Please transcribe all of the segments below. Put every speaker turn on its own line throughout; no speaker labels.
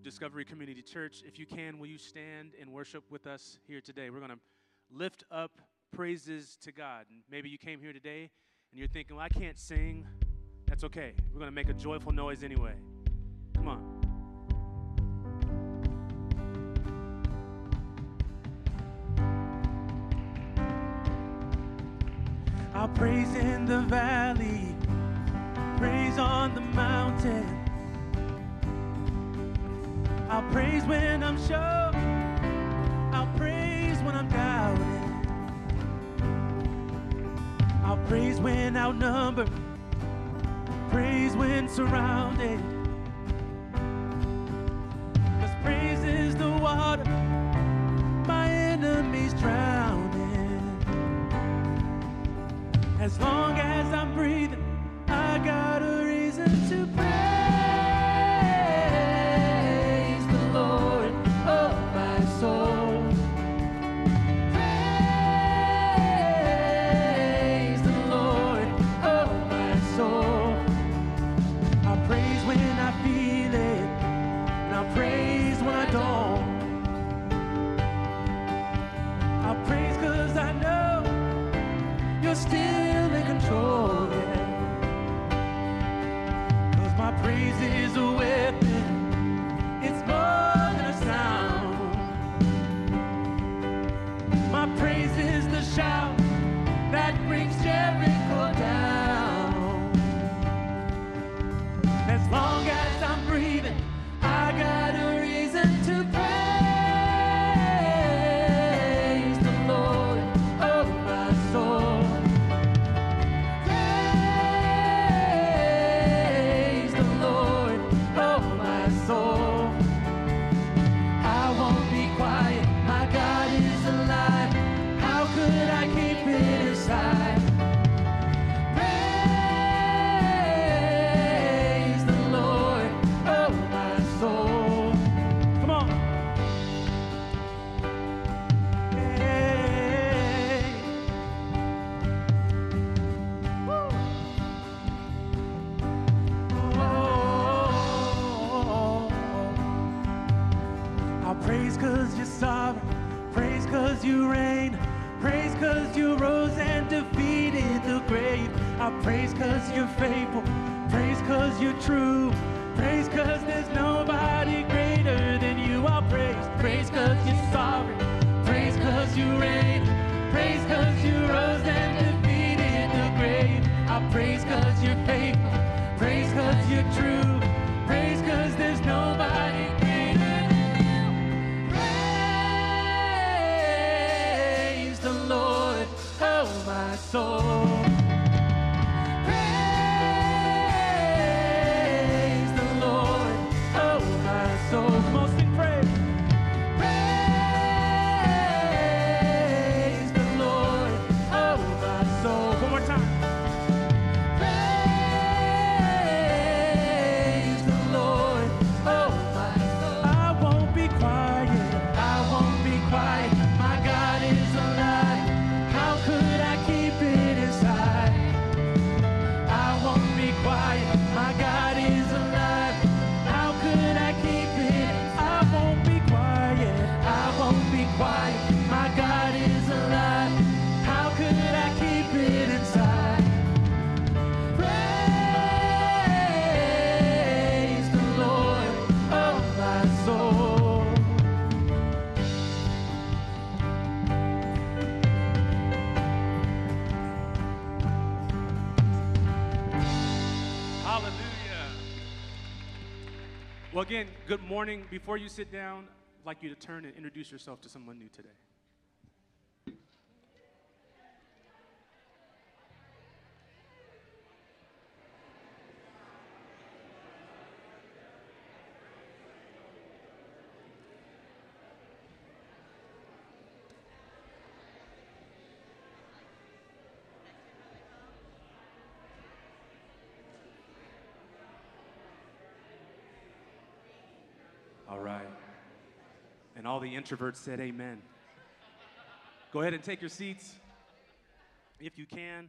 Discovery Community Church. If you can, will you stand and worship with us here today? We're going to lift up praises to God. And maybe you came here today and you're thinking, well, I can't sing. That's okay. We're going to make a joyful noise anyway. Come on. I'll praise in the valley, praise on the mountain. I'll praise when I'm sure, I'll praise when I'm doubting. I'll praise when outnumbered, praise when surrounded. 'Cause praise is the water my enemies drowning. As long as I'm breathing, I got a reason to praise the Lord, oh my soul. Praise the Lord, oh my soul. I'll praise when I feel it, and I'll praise when I don't. I'll praise 'cause I know you're still in control, yeah. 'Cause my praise is a weapon, it's more than a sound. My praise is the shout that brings Jericho down. As long as I'm breathing, I got a reason to praise the Lord, oh my soul. Praise the Lord, oh my soul. I won't be quiet, my God is alive. How could I keep it inside? Praise the Lord, oh my soul. Come on. Hey. Woo. I'll praise 'cause you're sovereign, praise 'cause you reign, praise 'cause you rose and defeated the grave. I'll praise 'cause you're faithful, praise 'cause you're true, praise 'cause there's nobody greater than you. I'll praise 'cause you're sovereign, praise 'cause you reign, praise 'cause you rose and defeated the grave. I'll praise 'cause you're faithful, praise 'cause you're true, praise 'cause there's nobody greater than you. Praise the Lord, oh my soul. Praise the Lord, oh my soul. Come on, sing praise. Praise the Lord, oh my soul. One more time. Praise the Lord, oh my soul. I won't be quiet, I won't be quiet. My God is alive. How could I keep it inside? I won't be quiet, my God is alive. How could I keep it? I won't be quiet, I won't be quiet. My God is alive. How could I keep it inside? Praise the Lord, oh my soul. Hallelujah. Well, again, good morning. Before you sit down, I'd like you to turn and introduce yourself to someone new today. All right. And all the introverts said amen. Go ahead and take your seats if you can.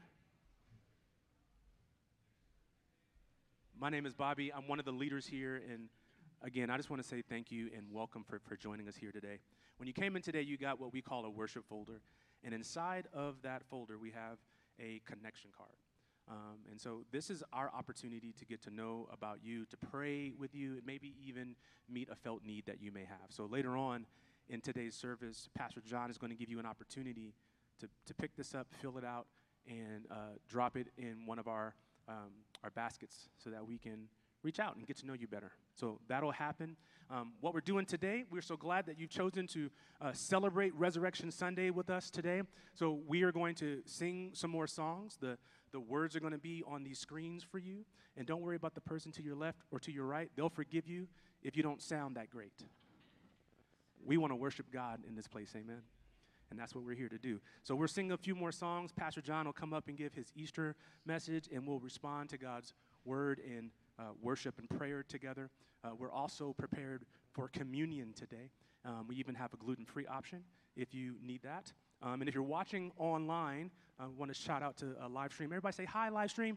My name is Bobby. I'm one of the leaders here, and
Again, I just want to say thank you and welcome for joining us here today. When you came in today, you got what we call a worship folder. And inside of that folder, we have a connection card. And so this is our opportunity to get to know about you, to pray with you, and maybe even meet a felt need that you may have. So later on in today's service, Pastor John is going to give you an opportunity to pick this up, fill it out, and drop it in one of our baskets so that we can reach out and get to know you better. So that'll happen. What we're doing today, we're so glad that you've chosen to celebrate Resurrection Sunday with us today. So we are going to sing some more songs. The words are going to be on these screens for you. And don't worry about the person to your left or to your right. They'll forgive you if you don't sound that great. We want to worship God in this place, amen? And that's what we're here to do. So we're singing a few more songs. Pastor John will come up and give his Easter message, and we'll respond to God's word in worship and prayer together. We're also prepared for communion today. We even have a gluten-free option if you need that. And if you're watching online, I want to shout out to a live stream. Everybody say hi, live stream.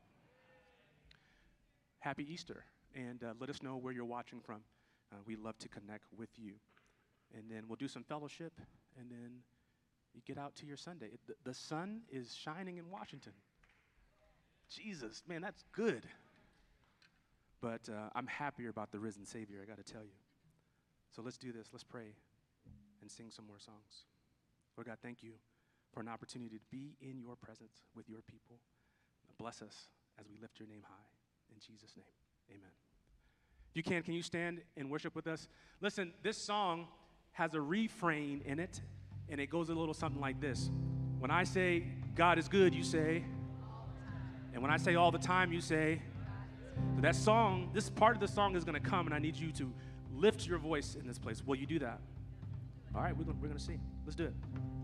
Happy Easter. And let us know where you're watching from. We'd love to connect with you. And then we'll do some fellowship, and then you get out to your Sunday. The sun is shining in Washington. Jesus, man, that's good. But I'm happier about the risen Savior, I got to tell you. So let's do this. Let's pray and sing some more songs. Lord God, thank you for an opportunity to be in your presence with your people. Bless us as we lift your name high. In Jesus' name, amen. If you can you stand and worship with us? Listen, this song has a refrain in it, and it goes a little something like this. When I say God is good, you say, and when I say all the time, you say. So that song, this part of the song is going to come, and I need you to lift your voice in this place. Will you do that? All right, we're going to sing. Let's do it.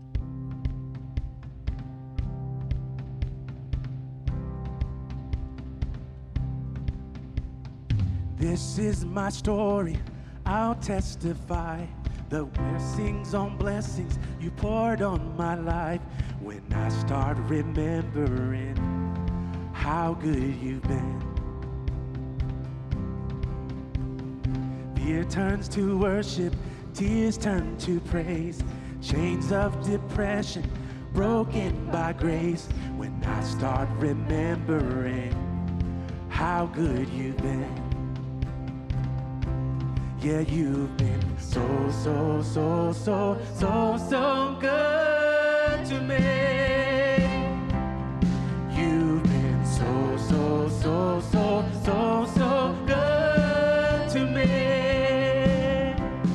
This is my story, I'll testify the blessings on blessings you poured on my life. When I start remembering how good you've been, fear turns to worship, tears turn to praise, chains of depression broken by grace. When I start remembering how good you've been. Yeah, you've been so good to me. You've been so good to me.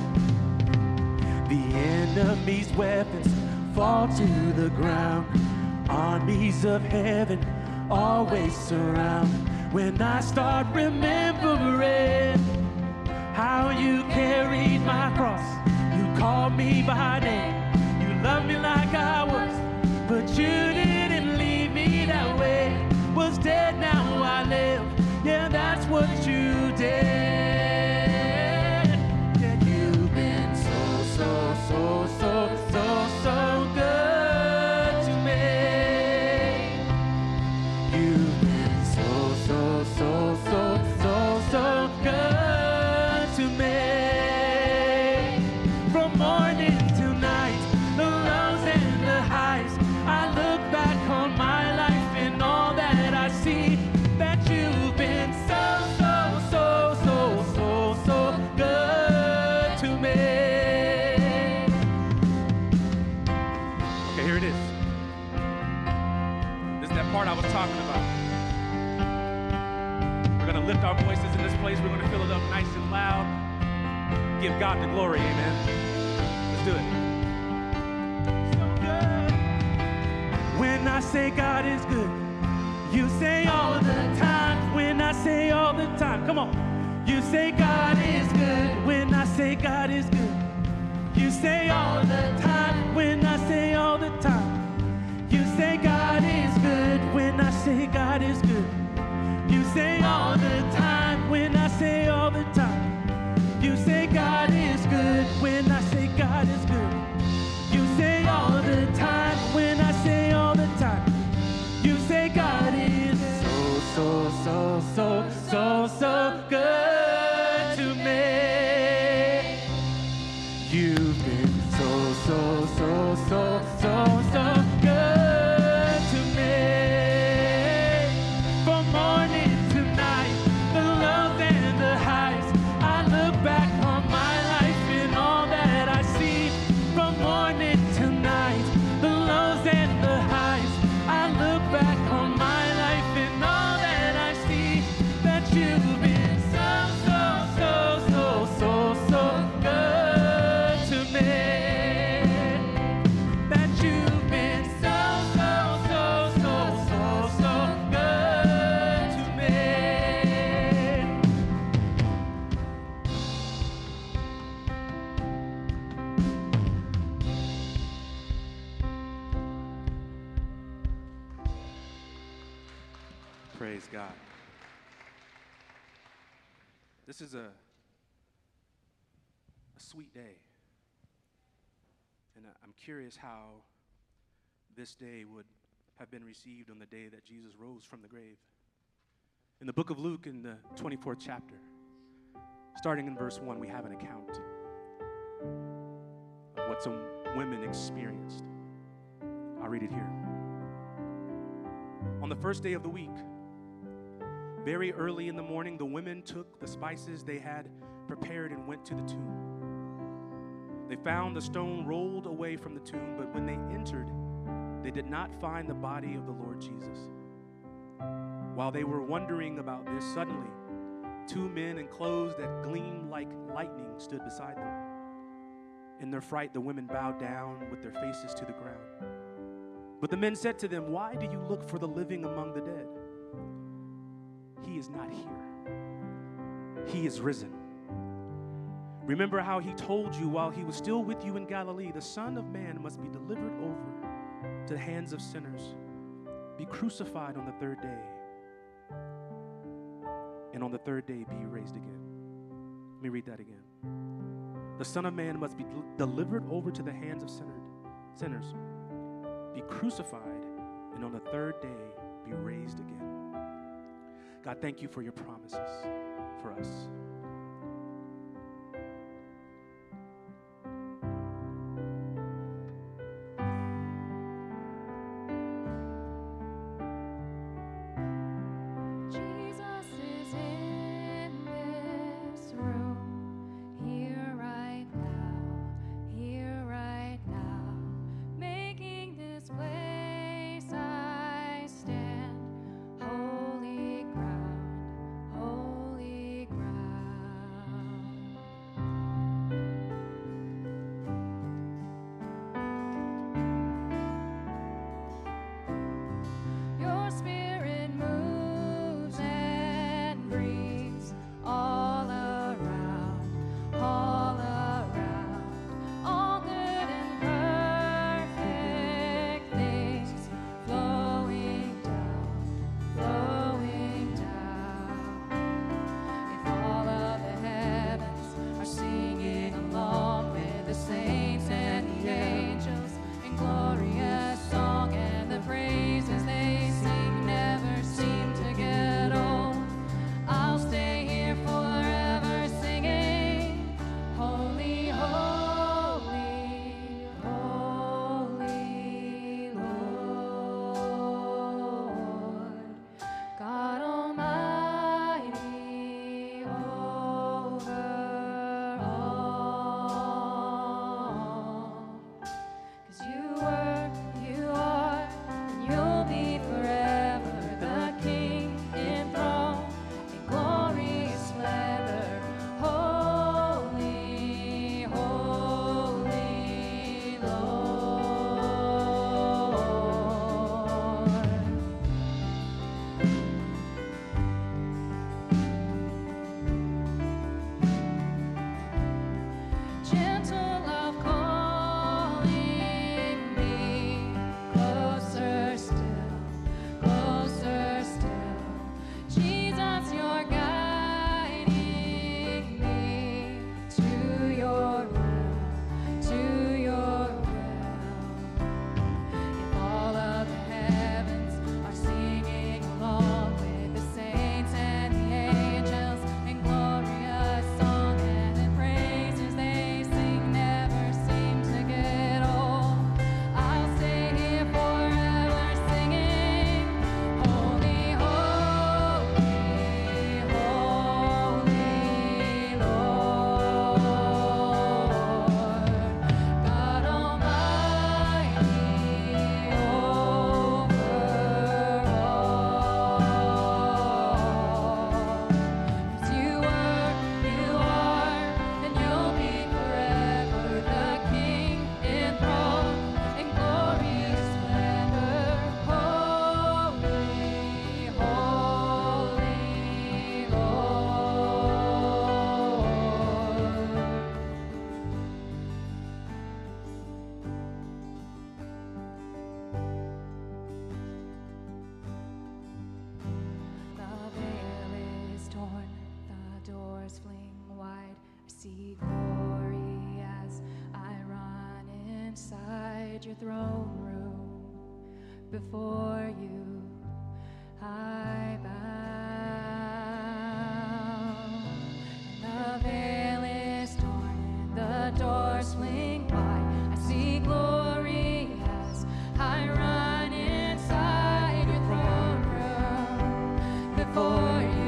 The enemy's weapons fall to the ground. Armies of heaven always surround. When I start remembering how you carried my cross, you called me by name, you loved me like I was, but you didn't leave me that way. Was dead, now I live, yeah, that's what you did. Yeah, you've been so good to me. You've been so good to me. From morning to night, the lows and the highs, I look back on my life and all that I see, that you've been so good to me. Okay, here it is. This is that part I was talking about. We're going to lift our voices in this place. We're going to fill it up nice and loud. Give God the glory, amen. Let's do it. So good. When I say God is good, you say all the time. When I say all the time, come on. You say God is good. When I say God is good, you say all the time. When I say all the time, you say God is good. When I say God is good, you say all the time. When I say all the time, you say God is good. When I say God is good, you say all the time. When I say all the time, you say God is so good to me.
Praise God. This is a sweet day. And I'm curious how this day would have been received on the day that Jesus rose from the grave. In the book of Luke, in the 24th chapter, starting in verse 1, we have an account of what some women experienced. I'll read it here. On the first day of the week, very early in the morning, the women took the spices they had prepared and went to the tomb. They found the stone rolled away from the tomb, but when they entered, they did not find the body of the Lord Jesus. While they were wondering about this, suddenly, two men in clothes that gleamed like lightning stood beside them. In their fright, the women bowed down with their faces to the ground. But the men said to them, "Why do you look for the living among the dead? He is not here. He is risen. Remember how he told you while he was still with you in Galilee, the Son of Man must be delivered over to the hands of sinners, be crucified on the third day, and on the third day be raised again." Let me read that again. The Son of Man must be delivered over to the hands of sinners, be crucified, and on the third day be raised again. God, thank you for your promises for us.
Holy ground, holy ground. throne room. Before you I bow. And the veil is torn and the doors swing wide. I see glory as I run inside your throne room. Before you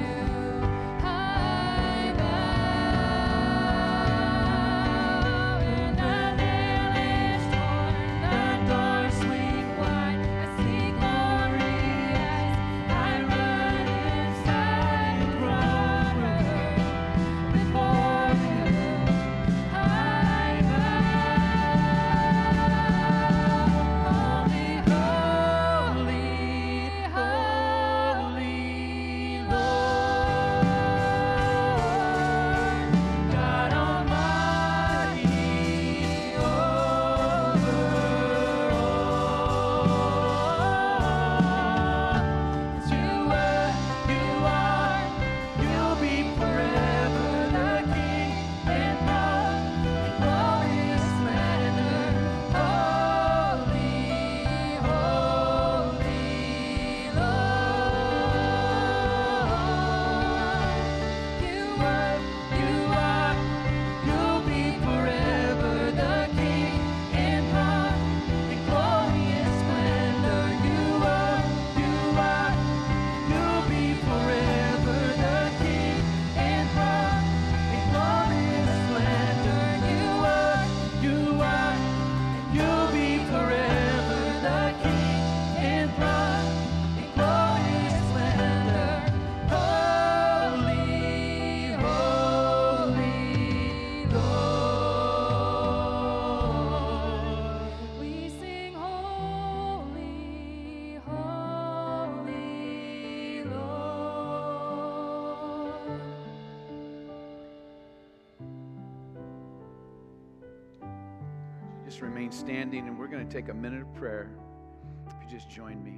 Just remain standing, and we're going to take a minute of prayer. If you just join me.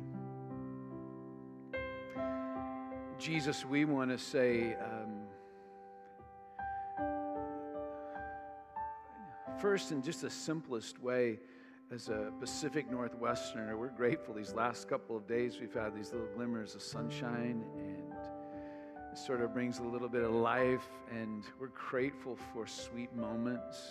Jesus, we want to say, first, in just the simplest way, as a Pacific Northwesterner, we're grateful these last couple of days we've had these little glimmers of sunshine, and it sort of brings a little bit of life, and we're grateful for sweet moments.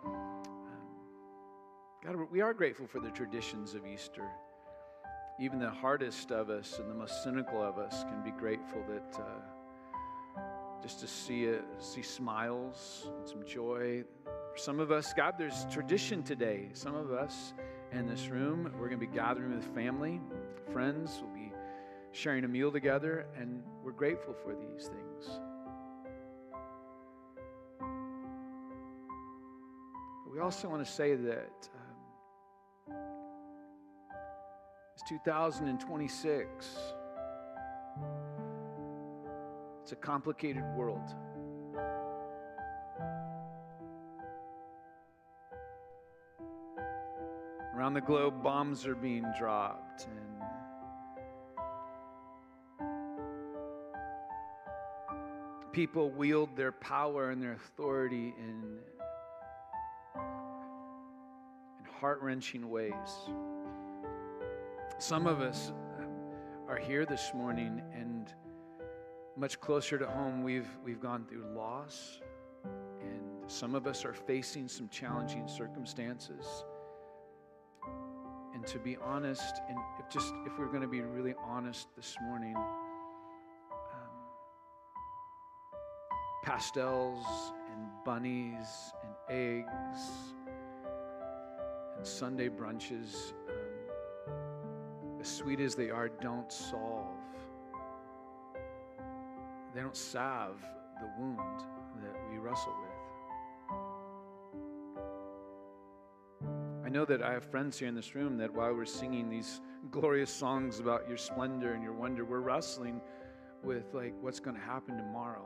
God, we are grateful for the traditions of Easter. Even the hardest of us and the most cynical of us can be grateful that just to see smiles and some joy. For some of us, God, there's tradition today. Some of us in this room, we're going to be gathering with family, friends. We'll be sharing a meal together, and we're grateful for these things. But we also want to say that it's 2026. It's a complicated world. Around the globe, bombs are being dropped, and people wield their power and their authority in heart-wrenching ways. Some of us are here this morning, and much closer to home, we've gone through loss, and some of us are facing some challenging circumstances. And to be honest, and if we're going to be really honest this morning, pastels and bunnies and eggs and Sunday brunches, as sweet as they are, don't salve the wound that we wrestle with. I know that I have friends here in this room that while we're singing these glorious songs about your splendor and your wonder, we're wrestling with what's going to happen tomorrow.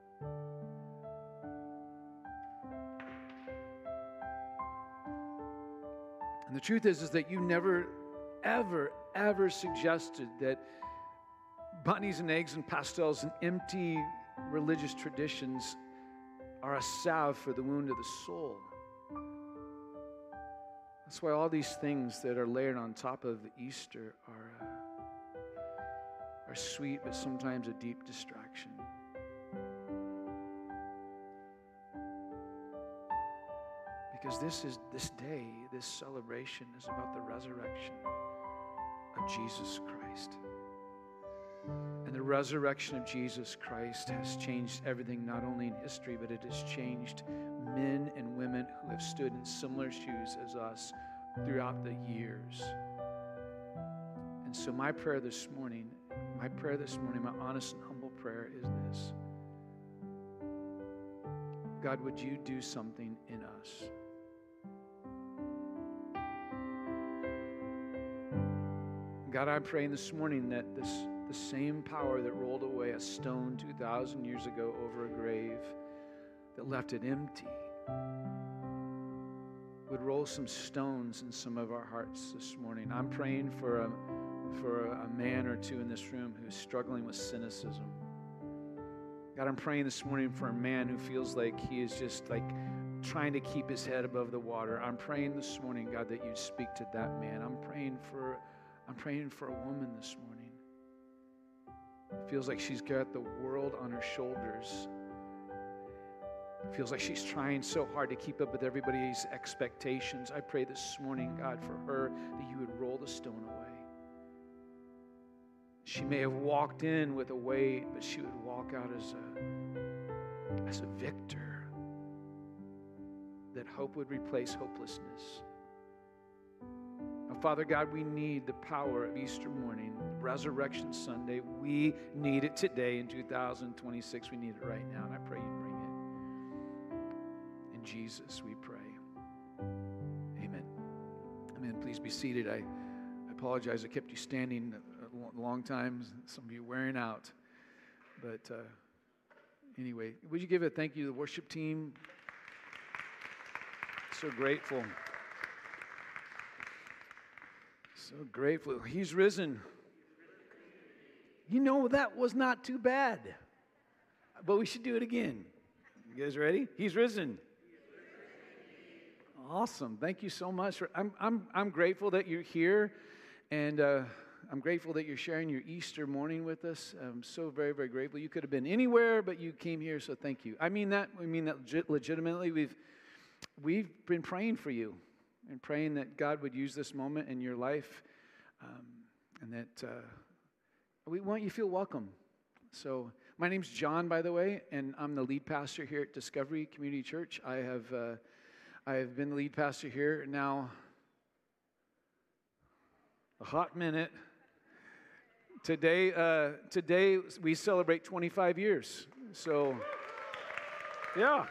And the truth is that you never, ever suggested that bunnies and eggs and pastels and empty religious traditions are a salve for the wound of the soul. That's why all these things that are layered on top of Easter are sweet, but sometimes a deep distraction. Because this day, this celebration is about the resurrection of Jesus Christ. And the resurrection of Jesus Christ has changed everything, not only in history, but it has changed men and women who have stood in similar shoes as us throughout the years. And so my prayer this morning, my honest and humble prayer is this. God, would you do something in us? God, I'm praying this morning that the same power that rolled away a stone 2,000 years ago over a grave that left it empty would roll some stones in some of our hearts this morning. I'm praying for a man or two in this room who's struggling with cynicism. God, I'm praying this morning for a man who feels like he is just like trying to keep his head above the water. I'm praying this morning, God, that you'd speak to that man. I'm praying for a woman this morning. It feels like she's got the world on her shoulders. It feels like she's trying so hard to keep up with everybody's expectations. I pray this morning, God, for her that you would roll the stone away. She may have walked in with a weight, but she would walk out as a victor. That hope would replace hopelessness. Father God, we need the power of Easter morning, Resurrection Sunday. We need it today in 2026. We need it right now, and I pray you bring it. In Jesus, we pray. Amen. Amen. Please be seated. I apologize. I kept you standing a long time. Some of you wearing out. But anyway, would you give a thank you to the worship team? So grateful. So grateful. He's risen. You know, that was not too bad. But we should do it again. You guys ready? He's risen. Awesome. Thank you so much. I'm grateful that you're here. And I'm grateful that you're sharing your Easter morning with us. I'm so very, very grateful. You could have been anywhere, but you came here, so thank you. I mean that legitimately. We've been praying for you. And praying that God would use this moment in your life, and that we want you to feel welcome. So my name's John, by the way, and I'm the lead pastor here at Discovery Community Church. I have been the lead pastor here now a hot minute. Today we celebrate 25 years. So yeah,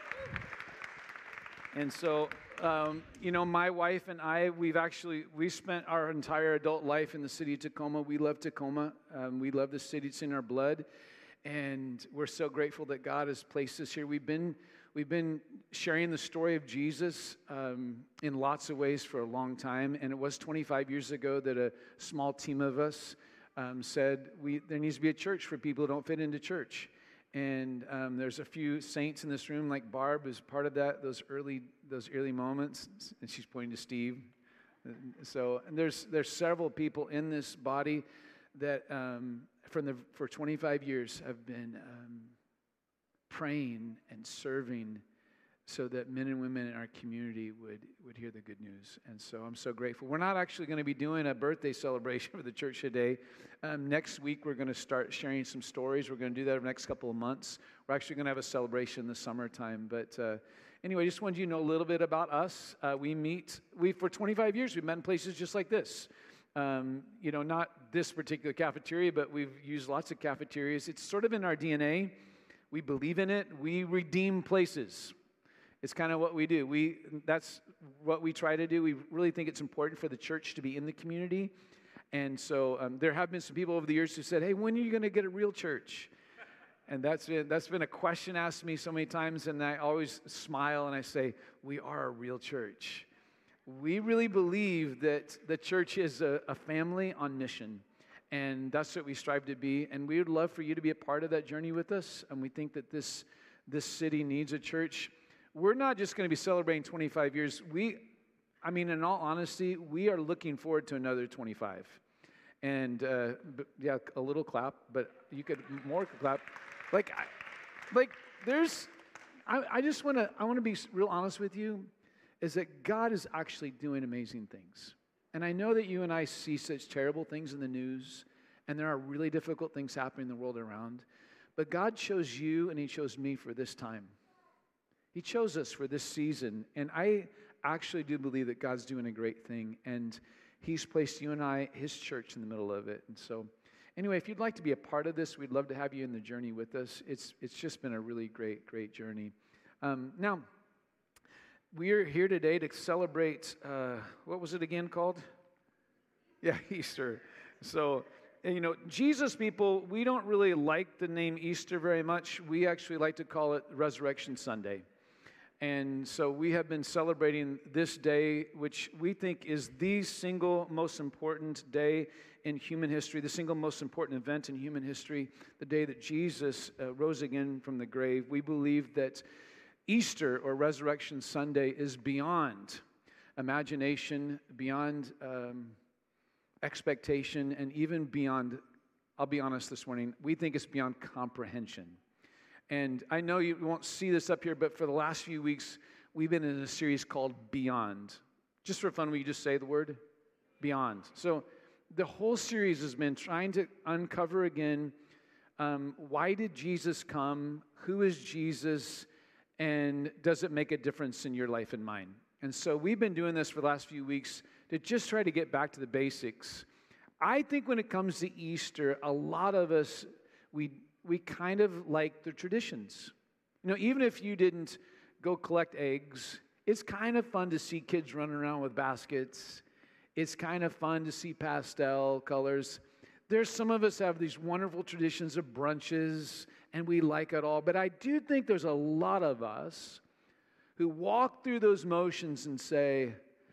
and so. My wife and I, we spent our entire adult life in the city of Tacoma. We love Tacoma. We love the city. It's in our blood. And we're so grateful that God has placed us here. We've been sharing the story of Jesus in lots of ways for a long time. And it was 25 years ago that a small team of us said, there needs to be a church for people who don't fit into church. And there's a few saints in this room, like Barb is part of that, those early moments. And she's pointing to Steve. So and there's several people in this body that for 25 years have been praying and serving so that men and women in our community would hear the good news. And so I'm so grateful. We're not actually going to be doing a birthday celebration for the church today. Next week, we're going to start sharing some stories. We're going to do that over the next couple of months. We're actually going to have a celebration in the summertime. But anyway, I just wanted you to know a little bit about us. For 25 years, we've met in places just like this. Not this particular cafeteria, but we've used lots of cafeterias. It's sort of in our DNA. We believe in it. We redeem places. It's kind of what we do. That's what we try to do. We really think it's important for the church to be in the community. And so there have been some people over the years who said, hey, when are you going to get a real church? And that's been a question asked me so many times, and I always smile and I say, we are a real church. We really believe that the church is a family on mission. And that's what we strive to be. And we would love for you to be a part of that journey with us. And we think that this city needs a church. We're not just going to be celebrating 25 years. I mean, in all honesty, we are looking forward to another 25. And, yeah, a little clap, but you could more clap. I just want to be real honest with you, is that God is actually doing amazing things. And I know that you and I see such terrible things in the news, and there are really difficult things happening in the world around. But God chose you and He chose me for this time. He chose us for this season. And I actually do believe that God's doing a great thing. And He's placed you and I, His church, in the middle of it. And so, anyway, if you'd like to be a part of this, we'd love to have you in the journey with us. It's just been a really great journey. Now, we're here today to celebrate, what was it again called? Yeah, Easter. So, you know, Jesus people, we don't really like the name Easter very much. We actually like to call it Resurrection Sunday. And so we have been celebrating this day, which we think is the single most important day in human history, the single most important event in human history, the day that Jesus rose again from the grave. We believe that Easter, or Resurrection Sunday, is beyond imagination, beyond expectation, and even beyond, I'll be honest this morning, we think it's beyond comprehension. And I know you won't see this up here, but for the last few weeks, we've been in a series called Beyond. Just for fun, will you just say the word? Beyond. So the whole series has been trying to uncover again, why did Jesus come? Who is Jesus? And does it make a difference in your life and mine? And so we've been doing this for the last few weeks to just try to get back to the basics. I think when it comes to Easter, a lot of us, we kind of like the traditions. You know, even if you didn't go collect eggs, it's kind of fun to see kids running around with baskets. It's kind of fun to see pastel colors. There's some of us have these wonderful traditions of brunches, and we like it all. But I do think there's a lot of us who walk through those motions and say,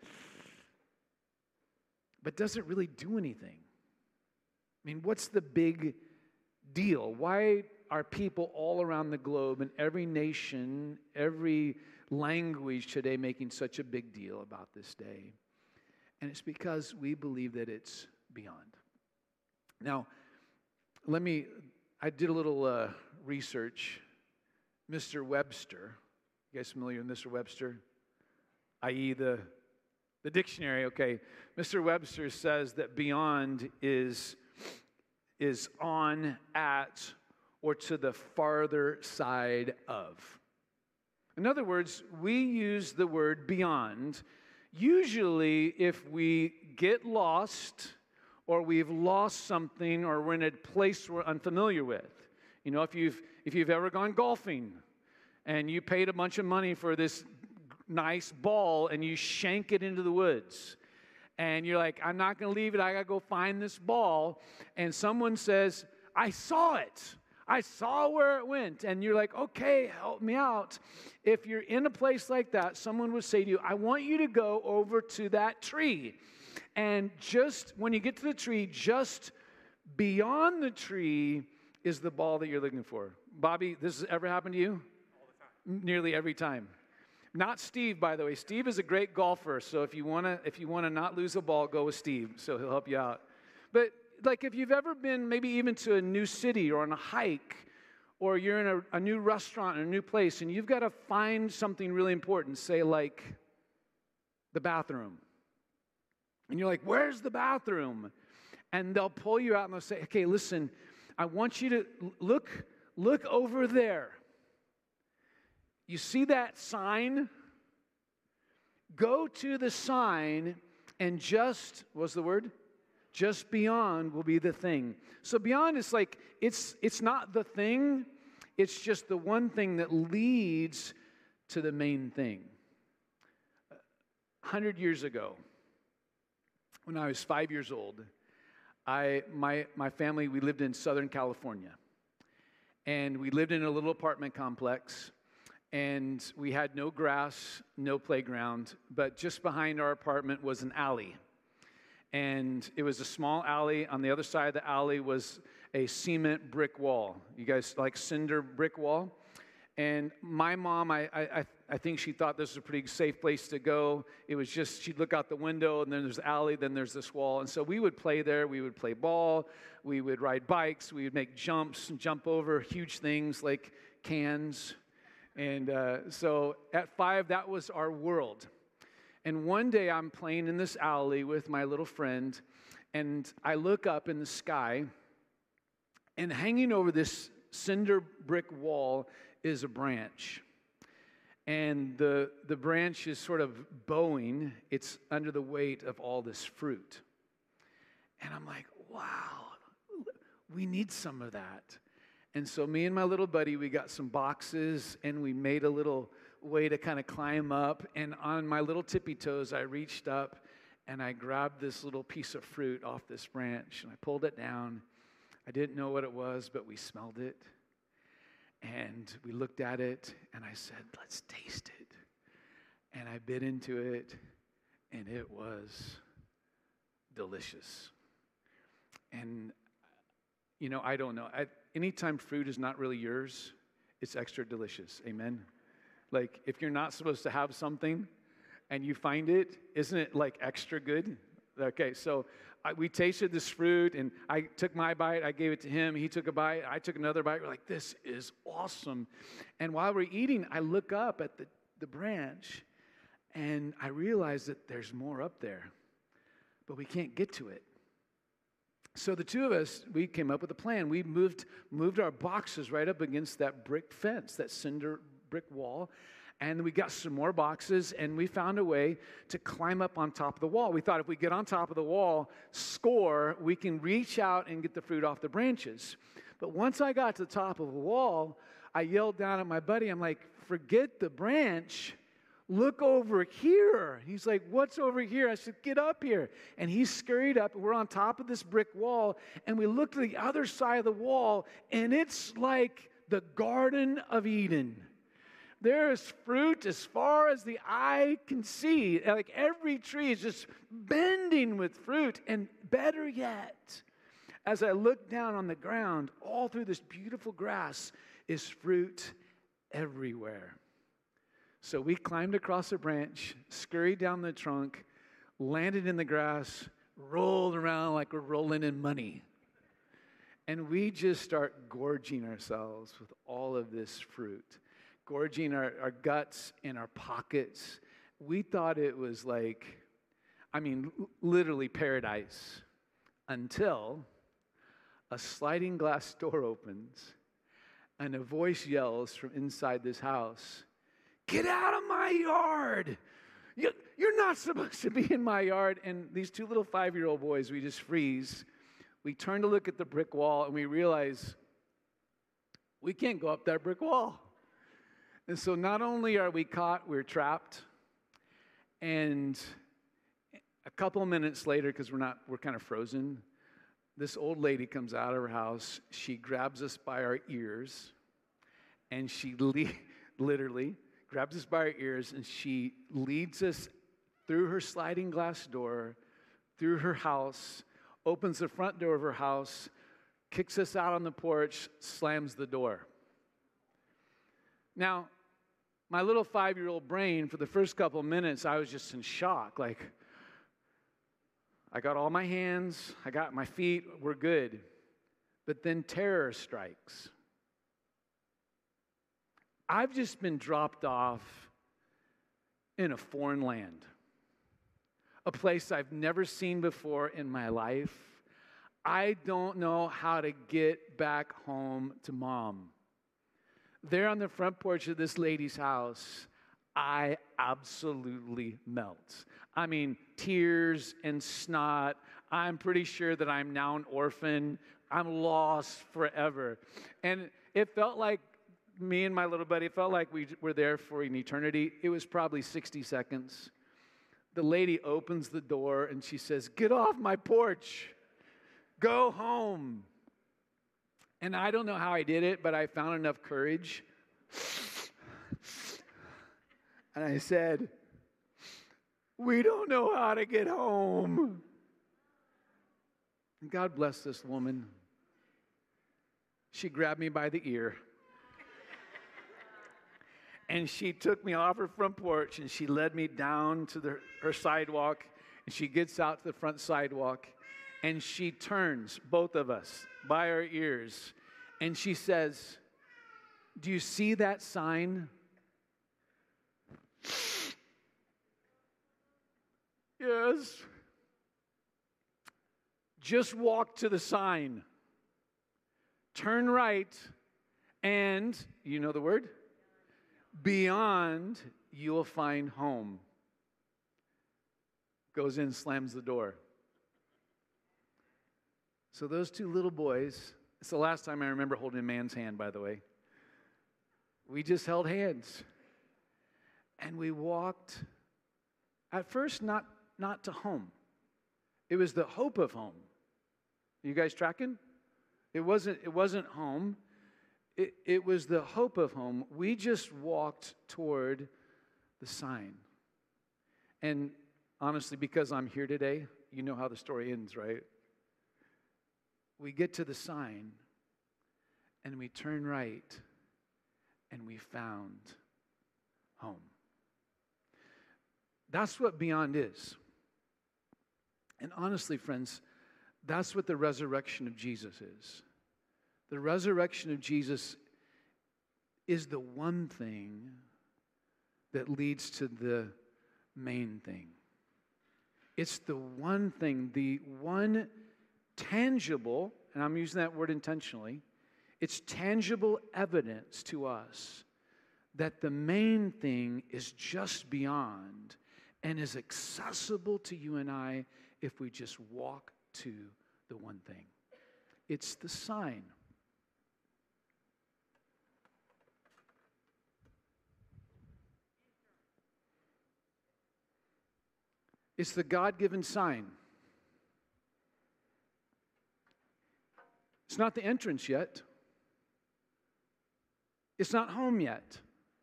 but does it really do anything? I mean, what's the big deal? Why are people all around the globe, in every nation, every language today, making such a big deal about this day? And it's because we believe that it's beyond. Now, I did a little research. Mr. Webster, you guys familiar with Mr. Webster? I.e. the dictionary, okay. Mr. Webster says that beyond is on, at, or to the farther side of. In other words, we use the word beyond usually if we get lost, or we've lost something, or we're in a place we're unfamiliar with. You know, if you've ever gone golfing and you paid a bunch of money for this nice ball and you shank it into the woods, and you're like, I'm not going to leave it, I got to go find this ball, and someone says, I saw it. I saw where it went. And you're like, okay, help me out. If you're in a place like that, someone would say to you, I want you to go over to that tree. And just when you get to the tree, just beyond the tree is the ball that you're looking for. Bobby, this has ever happened to you? All the time. Nearly every time. Not Steve, by the way. Steve is a great golfer, so if you want to not lose a ball, go with Steve, so he'll help you out. But like if you've ever been maybe even to a new city or on a hike, or you're in a new restaurant or a new place, and you've got to find something really important, say like the bathroom. And you're like, where's the bathroom? And they'll pull you out and they'll say, okay, listen, I want you to look over there. You see that sign? Go to the sign and just, what's the word? Just beyond will be the thing. So beyond is like, it's not the thing, it's just the one thing that leads to the main thing. 100 years ago, when I was 5 years old, my family, we lived in Southern California. And we lived in a little apartment complex. And we had no grass, no playground, but just behind our apartment was an alley. And it was a small alley. On the other side of the alley was a cement brick wall. You guys like cinder brick wall? And my mom, I think she thought this was a pretty safe place to go. It was just, she'd look out the window, and then there's the alley, then there's this wall. And so we would play there. We would play ball. We would ride bikes. We would make jumps and jump over huge things like cans. And so at 5, that was our world. And one day I'm playing in this alley with my little friend, and I look up in the sky, and hanging over this cinder brick wall is a branch. And the branch is sort of bowing. It's under the weight of all this fruit. And I'm like, wow, we need some of that. And so me and my little buddy, we got some boxes, and we made a little way to kind of climb up. And on my little tippy toes, I reached up, and I grabbed this little piece of fruit off this branch, and I pulled it down. I didn't know what it was, but we smelled it. And we looked at it, and I said, let's taste it. And I bit into it, and it was delicious. And, you know, I don't know. Anytime fruit is not really yours, it's extra delicious. Amen? Like, if you're not supposed to have something and you find it, isn't it, like, extra good? Okay, so we tasted this fruit, and I took my bite. I gave it to him. He took a bite. I took another bite. We're like, this is awesome. And while we're eating, I look up at the branch, and I realize that there's more up there, but we can't get to it. So the two of us, we came up with a plan. We moved our boxes right up against that brick fence, that cinder brick wall. And we got some more boxes, and we found a way to climb up on top of the wall. We thought if we get on top of the wall, we can reach out and get the fruit off the branches. But once I got to the top of the wall, I yelled down at my buddy. I'm like, forget the branch. Look over here. He's like, what's over here? I said, get up here. And he scurried up. We're on top of this brick wall, and we looked to the other side of the wall, and it's like the Garden of Eden. There is fruit as far as the eye can see. Like every tree is just bending with fruit. And better yet, as I look down on the ground, all through this beautiful grass is fruit everywhere. So we climbed across a branch, scurried down the trunk, landed in the grass, rolled around like we're rolling in money. And we just start gorging ourselves with all of this fruit. Gorging our guts and our pockets. We thought it was like, literally paradise. Until a sliding glass door opens and a voice yells from inside this house, get out of my yard! You're not supposed to be in my yard. And these two little 5-year-old boys, we just freeze. We turn to look at the brick wall, and we realize we can't go up that brick wall. And so not only are we caught, we're trapped. And a couple of minutes later, because we're kind of frozen, this old lady comes out of her house. She grabs us by our ears, and she literally grabs us by our ears, and she leads us through her sliding glass door, through her house, opens the front door of her house, kicks us out on the porch, slams the door. Now, my little 5-year-old brain, for the first couple of minutes, I was just in shock. Like, I got all my hands, I got my feet, we're good. But then terror strikes. I've just been dropped off in a foreign land, a place I've never seen before in my life. I don't know how to get back home to mom. There on the front porch of this lady's house, I absolutely melt. Tears and snot. I'm pretty sure that I'm now an orphan. I'm lost forever. And it felt like me and my little buddy, it felt like we were there for an eternity. It was probably 60 seconds. The lady opens the door and she says, get off my porch. Go home. And I don't know how I did it, but I found enough courage. And I said, we don't know how to get home. And God bless this woman. She grabbed me by the ear. And she took me off her front porch, and she led me down to her sidewalk. And she gets out to the front sidewalk, and she turns both of us by our ears, and she says, "Do you see that sign?" Yes. Just walk to the sign. Turn right, and, you know the word? Beyond, you will find home. Goes in, slams the door. So those two little boys, it's the last time I remember holding a man's hand, by the way. We just held hands. And we walked, at first, not to home. It was the hope of home. You guys tracking? It wasn't home. It was the hope of home. We just walked toward the sign. And honestly, because I'm here today, you know how the story ends, right? We get to the sign, and we turn right, and we found home. That's what beyond is. And honestly, friends, that's what the resurrection of Jesus is. The resurrection of Jesus is the one thing that leads to the main thing. It's the one thing, the one tangible, and I'm using that word intentionally, it's tangible evidence to us that the main thing is just beyond and is accessible to you and I if we just walk to the one thing. It's the sign. It's the God-given sign. It's not the entrance yet. It's not home yet.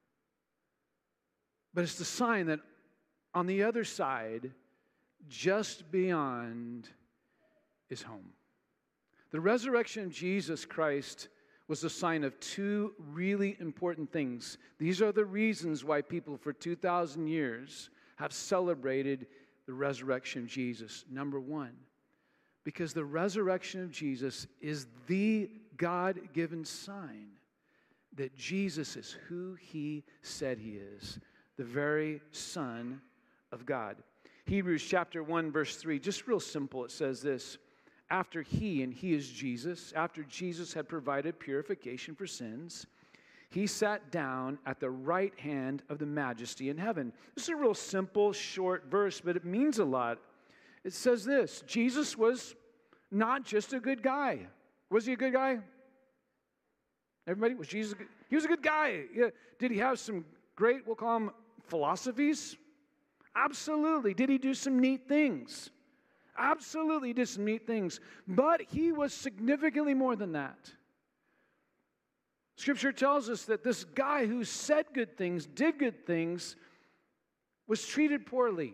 But it's the sign that on the other side, just beyond, is home. The resurrection of Jesus Christ was a sign of two really important things. These are the reasons why people for 2,000 years have celebrated the resurrection of Jesus. Number one, because the resurrection of Jesus is the God-given sign that Jesus is who He said He is, the very Son of God. Hebrews chapter 1, verse 3, just real simple, it says this: after He, and He is Jesus, after Jesus had provided purification for sins, He sat down at the right hand of the Majesty in heaven. This is a real simple, short verse, but it means a lot. It says this: Jesus was not just a good guy. Was He a good guy? Everybody? Was Jesus a good? He was a good guy. Yeah. Did He have some great, we'll call them, philosophies? Absolutely. Did He do some neat things? Absolutely, He did some neat things. But He was significantly more than that. Scripture tells us that this guy who said good things, did good things, was treated poorly.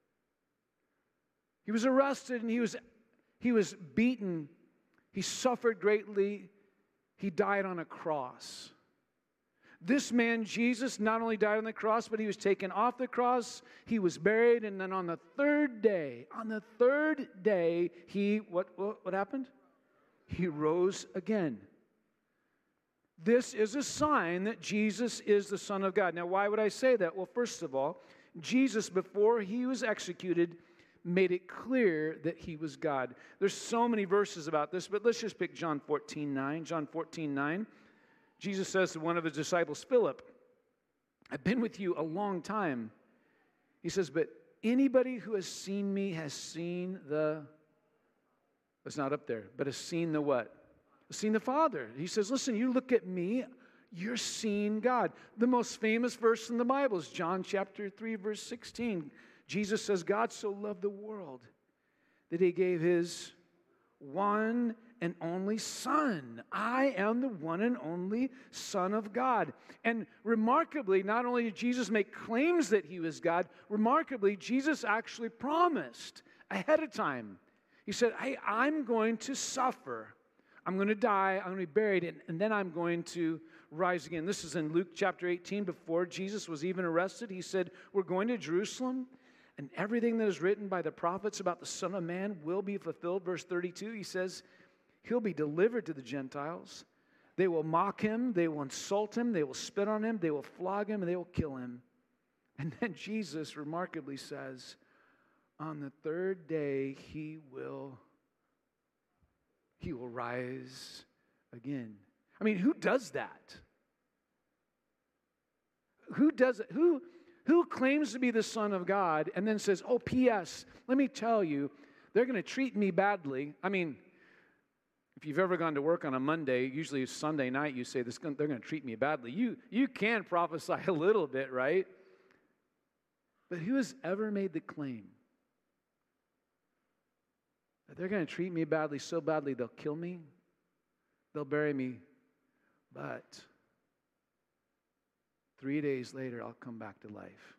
He was arrested and he was beaten. He suffered greatly. He died on a cross. This man, Jesus, not only died on the cross, but He was taken off the cross. He was buried, and then on the third day, He, what happened? He rose again. This is a sign that Jesus is the Son of God. Now, why would I say that? Well, first of all, Jesus, before He was executed, made it clear that He was God. There's so many verses about this, but let's just pick John 14:9. John 14:9. Jesus says to one of His disciples, Philip, I've been with you a long time. He says, but anybody who has seen me has seen it's not up there, but has seen the what? Seen the Father. He says, listen, you look at me, you're seeing God. The most famous verse in the Bible is John chapter 3, verse 16. Jesus says, God so loved the world that He gave His one and only Son. I am the one and only Son of God. And remarkably, not only did Jesus make claims that He was God, remarkably, Jesus actually promised ahead of time. He said, hey, I'm going to suffer. I'm going to die, I'm going to be buried, and then I'm going to rise again. This is in Luke chapter 18. Before Jesus was even arrested, he said, we're going to Jerusalem, and everything that is written by the prophets about the Son of Man will be fulfilled. Verse 32, he says, he'll be delivered to the Gentiles. They will mock him, they will insult him, they will spit on him, they will flog him, and they will kill him. And then Jesus remarkably says, on the third day he will rise again. I mean, who does that? Who does it? Who claims to be the Son of God and then says, oh, P.S., let me tell you, they're going to treat me badly. I mean, if you've ever gone to work on a Monday, usually Sunday night, you say, they're going to treat me badly. You can prophesy a little bit, right? But who has ever made the claim that they're going to treat me badly, so badly they'll kill me, they'll bury me, but 3 days later I'll come back to life?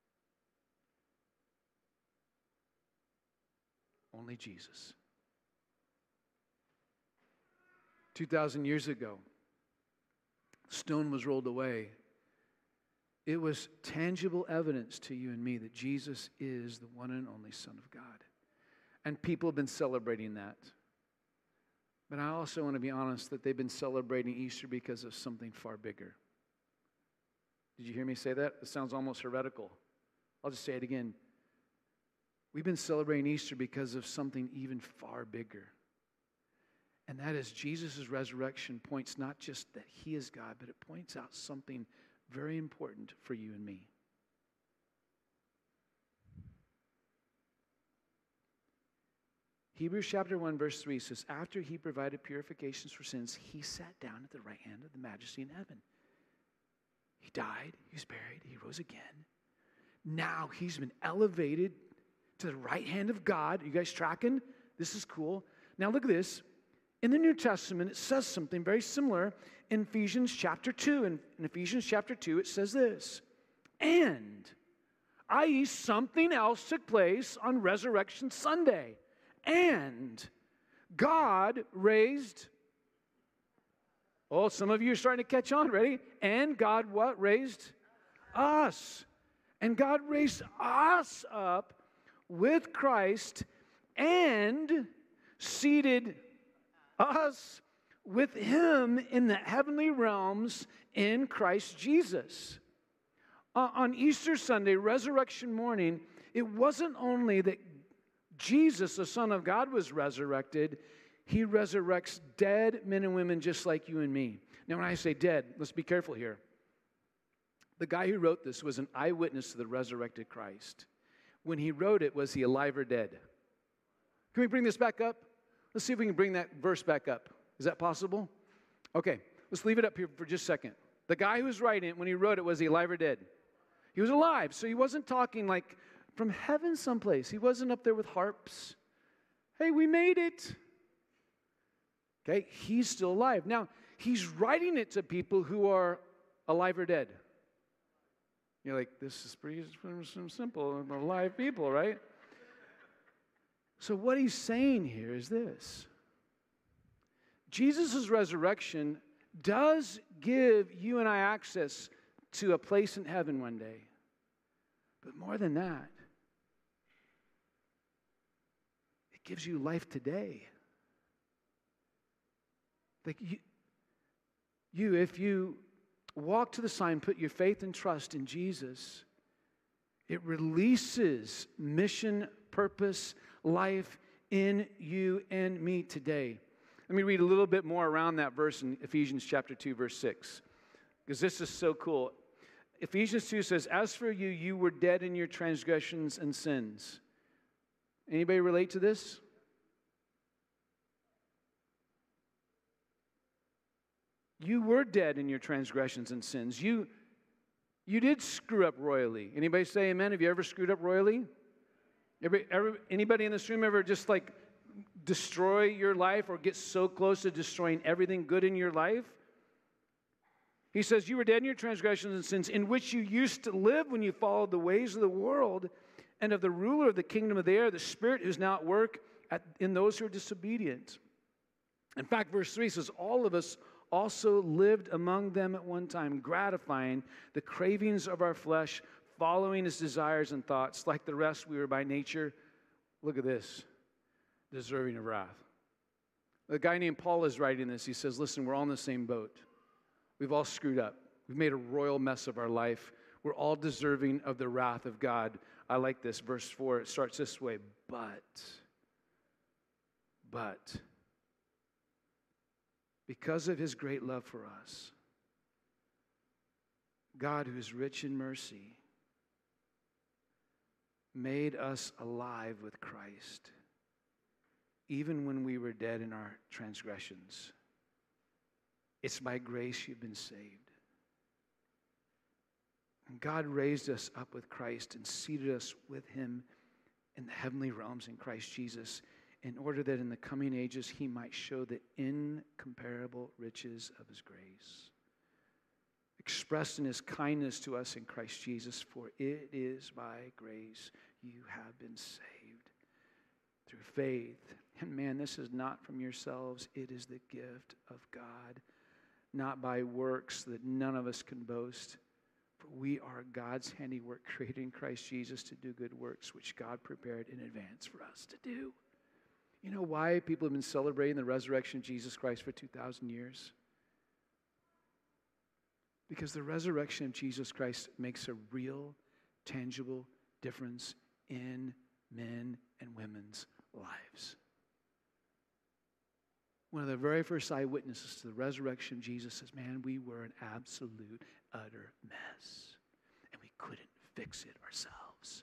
Only Jesus. 2,000 years ago, stone was rolled away. It was tangible evidence to you and me that Jesus is the one and only Son of God. And people have been celebrating that. But I also want to be honest that they've been celebrating Easter because of something far bigger. Did you hear me say that? It sounds almost heretical. I'll just say it again. We've been celebrating Easter because of something even far bigger. And that is Jesus' resurrection points not just that he is God, but it points out something very important for you and me. Hebrews chapter 1 verse 3 says, after he provided purifications for sins, he sat down at the right hand of the majesty in heaven. He died, he was buried, he rose again. Now he's been elevated to the right hand of God. Are you guys tracking? This is cool. Now look at this. In the New Testament, it says something very similar in Ephesians chapter 2. In Ephesians chapter 2, it says this. And, i.e., something else took place on Resurrection Sunday. And God raised, oh, some of you are starting to catch on. Ready? And God what? Raised us. And God raised us up with Christ and seated us with him in the heavenly realms in Christ Jesus. On Easter Sunday, resurrection morning, it wasn't only that Jesus, the Son of God, was resurrected. He resurrects dead men and women just like you and me. Now, when I say dead, let's be careful here. The guy who wrote this was an eyewitness to the resurrected Christ. When he wrote it, was he alive or dead? Can we bring this back up? Let's see if we can bring that verse back up. Is that possible? Okay, let's leave it up here for just a second. The guy who was writing it, when he wrote it, was he alive or dead? He was alive, so he wasn't talking like from heaven someplace. He wasn't up there with harps. Hey, we made it. Okay, he's still alive. Now, he's writing it to people who are alive or dead. You're like, this is pretty simple. Alive people, right? So what he's saying here is this. Jesus' resurrection does give you and I access to a place in heaven one day. But more than that, it gives you life today. Like if you walk to the sign, put your faith and trust in Jesus, it releases mission, purpose, life in you and me today. Let me read a little bit more around that verse in Ephesians chapter 2, verse 6, because this is so cool. Ephesians 2 says, as for you, you were dead in your transgressions and sins. Anybody relate to this? You were dead in your transgressions and sins. You did screw up royally. Anybody say amen? Have you ever screwed up royally? Anybody in this room ever just like destroy your life or get so close to destroying everything good in your life? He says, you were dead in your transgressions and sins, in which you used to live when you followed the ways of the world and of the ruler of the kingdom of the air, the spirit who's now at work in those who are disobedient. In fact, verse 3 says, all of us also lived among them at one time, gratifying the cravings of our flesh, following his desires and thoughts. Like the rest, we were by nature, look at this, deserving of wrath. A guy named Paul is writing this. He says, listen, we're all in the same boat. We've all screwed up. We've made a royal mess of our life. We're all deserving of the wrath of God. I like this. Verse 4, it starts this way. But, because of his great love for us, God, who is rich in mercy, made us alive with Christ, even when we were dead in our transgressions. It's by grace you've been saved. And God raised us up with Christ and seated us with him in the heavenly realms in Christ Jesus, in order that in the coming ages he might show the incomparable riches of his grace, expressed in his kindness to us in Christ Jesus. For it is by grace you have been saved through faith. And man, this is not from yourselves. It is the gift of God, not by works, that none of us can boast. For we are God's handiwork, created in Christ Jesus to do good works, which God prepared in advance for us to do. You know why people have been celebrating the resurrection of Jesus Christ for 2,000 years? Because the resurrection of Jesus Christ makes a real, tangible difference in men and women's lives. One of the very first eyewitnesses to the resurrection of Jesus says, man, we were an absolute, utter mess. And we couldn't fix it ourselves.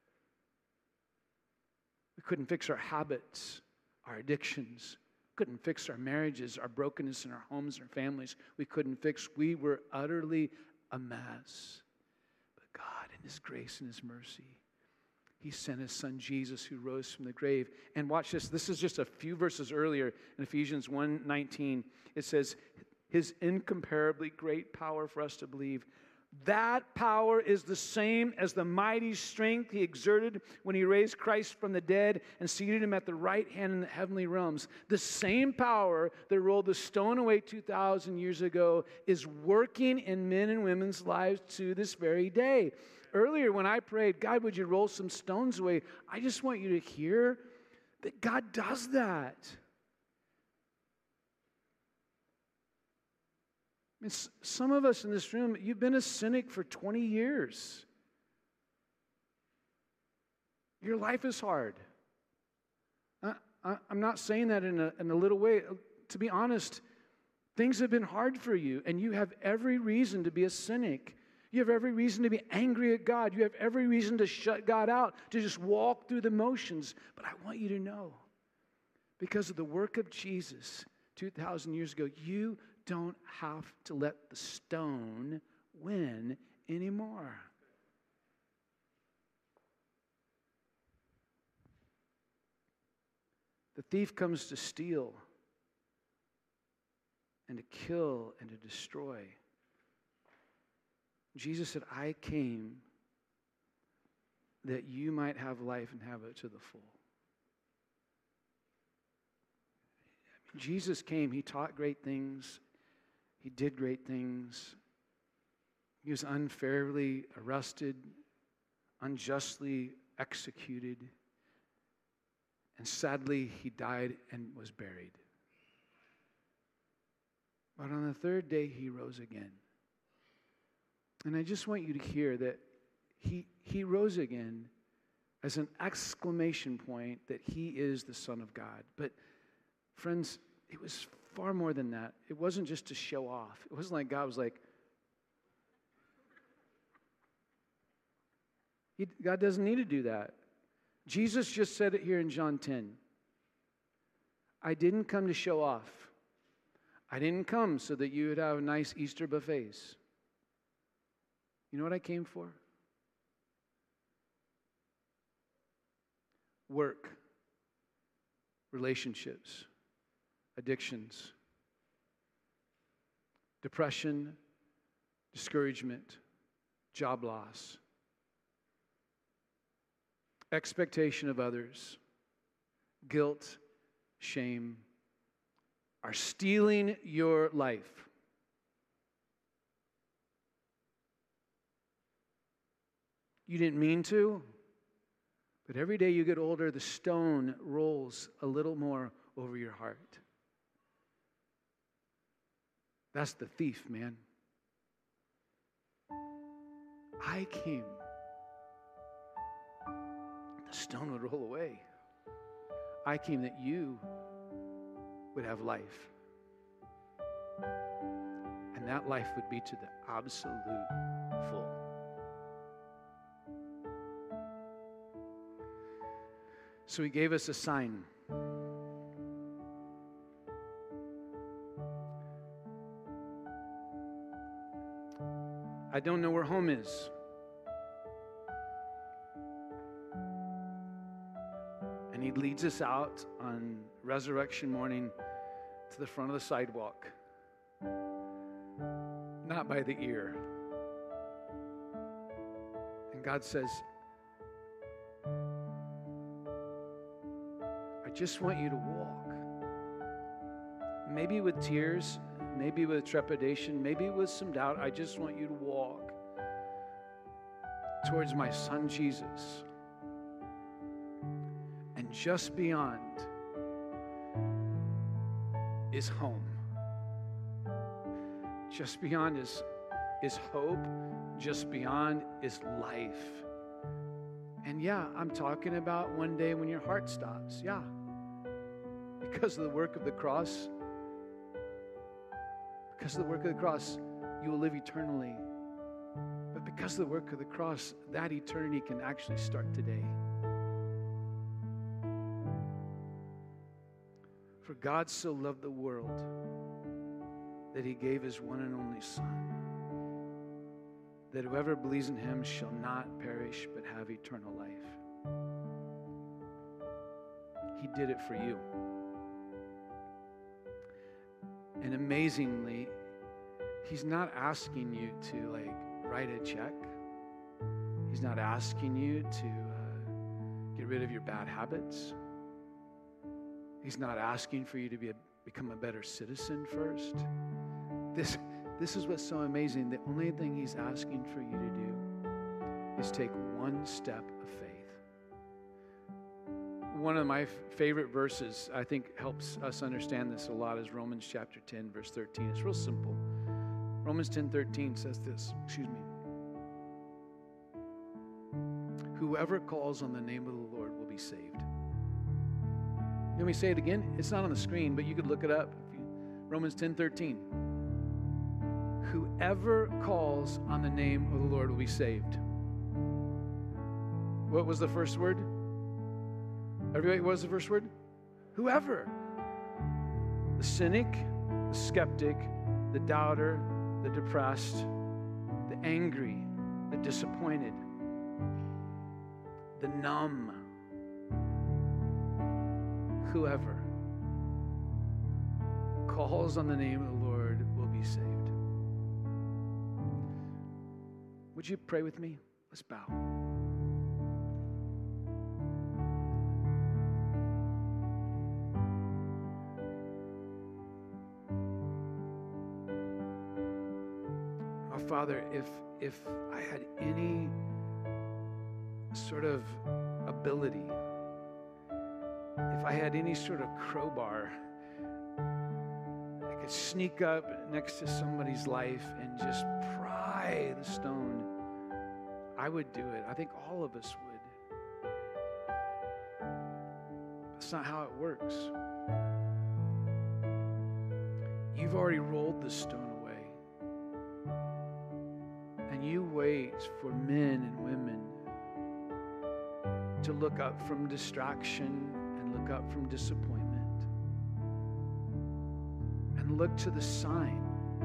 We couldn't fix our habits, our addictions. Couldn't fix our marriages, our brokenness in our homes, our families. We couldn't fix. We were utterly a mess. But God, in his grace and his mercy, he sent his son Jesus, who rose from the grave. And watch this. This is just a few verses earlier in Ephesians 1:19. It says, his incomparably great power for us to believe. That power is the same as the mighty strength he exerted when he raised Christ from the dead and seated him at the right hand in the heavenly realms. The same power that rolled the stone away 2,000 years ago is working in men and women's lives to this very day. Earlier when I prayed, God, would you roll some stones away? I just want you to hear that God does that. I mean, some of us in this room, you've been a cynic for 20 years. Your life is hard. I'm not saying that in a little way. To be honest, things have been hard for you, and you have every reason to be a cynic. You have every reason to be angry at God. You have every reason to shut God out, to just walk through the motions. But I want you to know, because of the work of Jesus 2,000 years ago, you don't have to let the stone win anymore. The thief comes to steal and to kill and to destroy. Jesus said, I came that you might have life and have it to the full. Jesus came, he taught great things. He did great things. He was unfairly arrested, unjustly executed, and sadly, he died and was buried. But on the third day, he rose again. And I just want you to hear that he rose again as an exclamation point that he is the Son of God. But friends, it was far more than that. It wasn't just to show off. It wasn't like God was like, God doesn't need to do that. Jesus just said it here in John 10. I didn't come to show off. I didn't come so that you would have nice Easter buffets. You know what I came for? Work, relationships, addictions, depression, discouragement, job loss, expectation of others, guilt, shame, are stealing your life. You didn't mean to, but every day you get older, the stone rolls a little more over your heart. That's the thief, man. I came. The stone would roll away. I came that you would have life. And that life would be to the absolute full. So he gave us a sign. I don't know where home is. And he leads us out on resurrection morning to the front of the sidewalk. Not by the ear. And God says, I just want you to walk. Maybe with tears, maybe with trepidation, maybe with some doubt. I just want you to walk towards my son Jesus. And just beyond is home. Just beyond is hope. Just beyond is life. And yeah, I'm talking about one day when your heart stops. Yeah. Because of the work of the cross. Because of the work of the cross, you will live eternally. But because of the work of the cross, that eternity can actually start today. For God so loved the world that he gave his one and only Son, that whoever believes in him shall not perish but have eternal life. He did it for you. And amazingly, he's not asking you to write a check. He's not asking you to get rid of your bad habits. He's not asking for you to become a better citizen first. This is what's so amazing. The only thing he's asking for you to do is take one step of faith. One of my favorite verses, I think helps us understand this a lot, is Romans chapter 10, verse 13. It's real simple. Romans 10:13 says this, whoever calls on the name of the Lord will be saved. Let me say it again. It's not on the screen, but you could look it up. Romans 10:13. Whoever calls on the name of the Lord will be saved. What was the first word? Everybody, what was the first word? Whoever. The cynic, the skeptic, the doubter, the depressed, the angry, the disappointed, the numb. Whoever calls on the name of the Lord will be saved. Would you pray with me? Let's bow. Father, if I had any sort of ability, if I had any sort of crowbar, I could sneak up next to somebody's life and just pry the stone, I would do it. I think all of us would. That's not how it works. You've already rolled the stone. You wait for men and women to look up from distraction and look up from disappointment and look to the sign,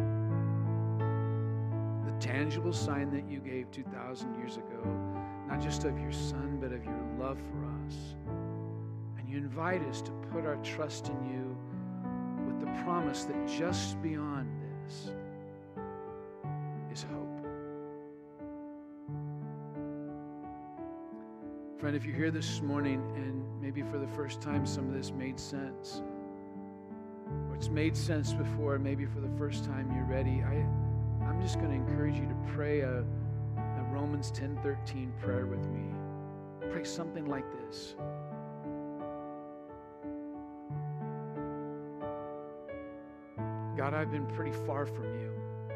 the tangible sign that you gave 2,000 years ago, not just of your Son, but of your love for us. And you invite us to put our trust in you with the promise that just beyond this is hope. Friend, if you're here this morning and maybe for the first time some of this made sense, or it's made sense before, maybe for the first time you're ready, I'm just going to encourage you to pray a Romans 10:13 prayer with me. Pray something like this. God, I've been pretty far from you.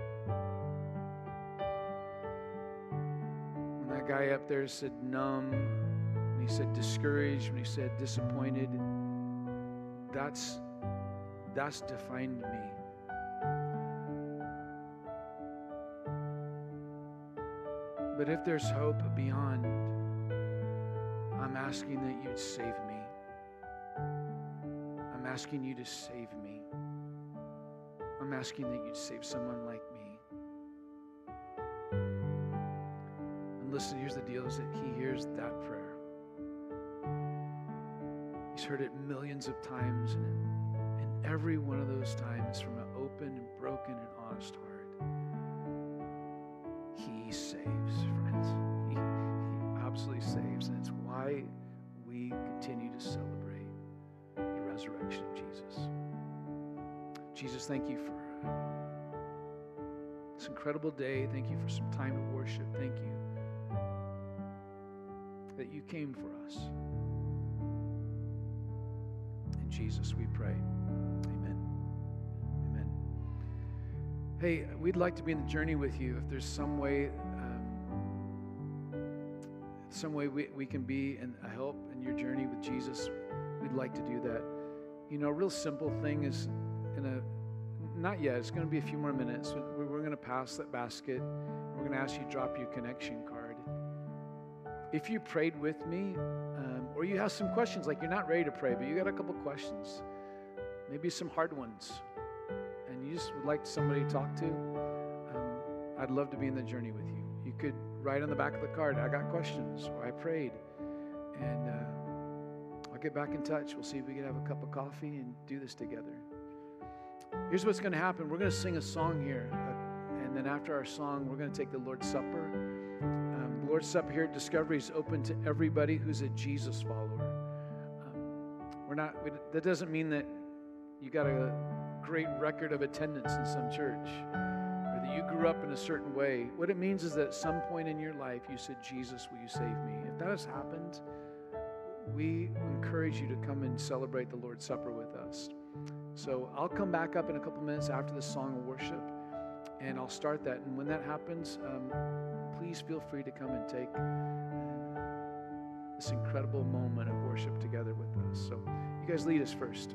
When that guy up there said numb, when he said discouraged, when he said disappointed, that's defined me. But if there's hope beyond, I'm asking that you'd save me. I'm asking you to save me. I'm asking that you'd save someone like me. And listen, here's the deal, is that he hears that prayer. He's heard it millions of times, and every one of those times, from an open and broken and honest heart, he saves, friends. He absolutely saves, and it's why we continue to celebrate the resurrection of Jesus. Jesus, thank you for this incredible day. Thank you for some time to worship. Thank you that you came for us. In Jesus we pray. Amen. Amen. Hey, we'd like to be in the journey with you. If there's some way we can be a help in your journey with Jesus, we'd like to do that. You know, a real simple thing is not yet, it's going to be a few more minutes. We're going to pass that basket. We're going to ask you to drop your connection card. If you prayed with me, or you have some questions, like you're not ready to pray, but you got a couple questions, maybe some hard ones, and you just would like somebody to talk to, I'd love to be in the journey with you. You could write on the back of the card, I got questions, or I prayed, and I'll get back in touch. We'll see if we can have a cup of coffee and do this together. Here's what's going to happen. We're going to sing a song here, and then after our song, we're going to take the Lord's Supper. The Lord's Supper here at Discovery is open to everybody who's a Jesus follower. That doesn't mean that you got a great record of attendance in some church, or that you grew up in a certain way. What it means is that at some point in your life, you said, Jesus, will you save me? If that has happened, we encourage you to come and celebrate the Lord's Supper with us. So I'll come back up in a couple minutes after the song of worship, and I'll start that. And when that happens, please feel free to come and take this incredible moment of worship together with us. So you guys lead us first.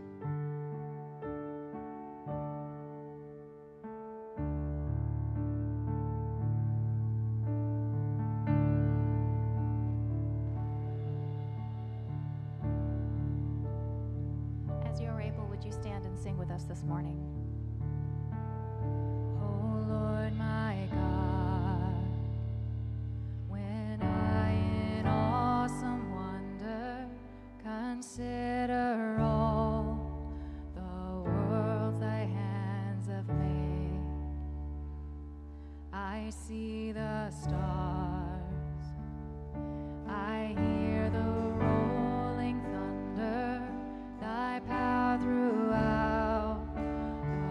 As you're able, would you stand and sing with us this morning? Oh Lord, my God, when I in awesome wonder consider all the worlds thy hands have made, I see the stars, I hear the rolling thunder, thy power throughout the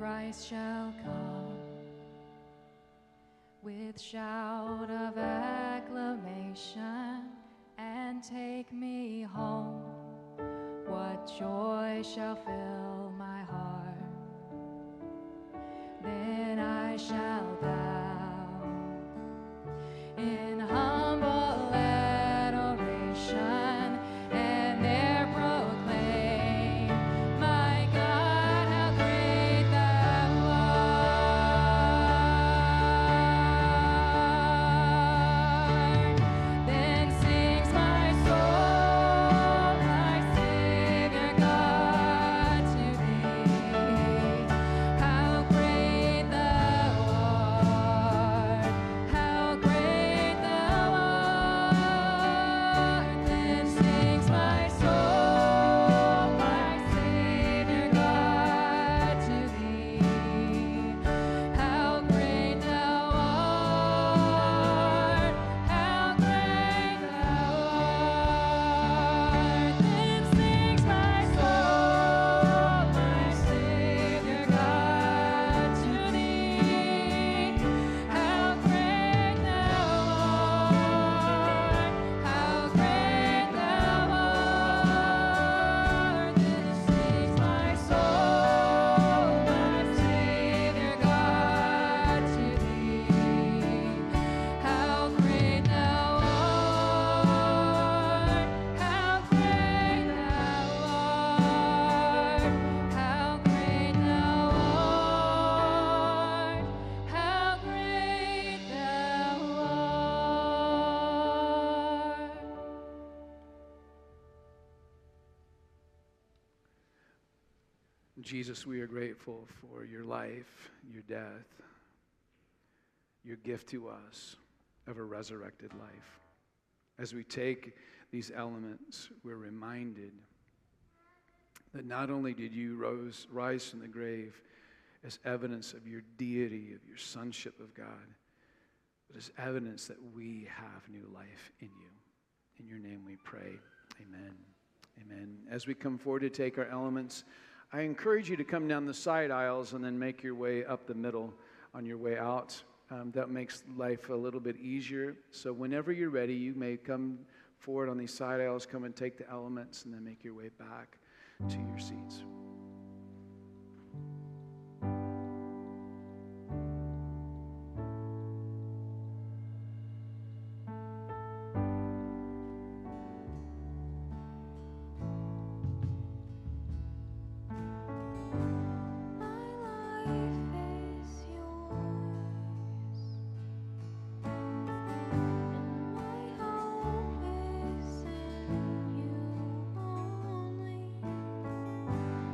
Christ shall come with shout of acclamation and take me home. What joy shall fill my heart? Then I shall bow in humble adoration and there proclaim, my God, how great thou art. Then sings my soul, my Savior God, to thee. How great thou art, how great thou art. Then sings my soul, my Savior God, to thee. How great thou art, how great thou art. Then sings my soul, my Savior God, to thee. How great thou art, how great thou art. Then sings my soul, my Savior God, to thee. How great thou art, how great thou art, how great thou art, how great thou art.
Jesus, we are grateful for your life, your death, your gift to us of a resurrected life. As we take these elements, we're reminded that not only did you rise from the grave as evidence of your deity, of your sonship of God, but as evidence that we have new life in you. In your name we pray. Amen. Amen. As we come forward to take our elements, I encourage you to come down the side aisles and then make your way up the middle on your way out. That makes life a little bit easier. So whenever you're ready, you may come forward on these side aisles, come and take the elements, and then make your way back to your seats.
My life is yours, and my hope is in you only.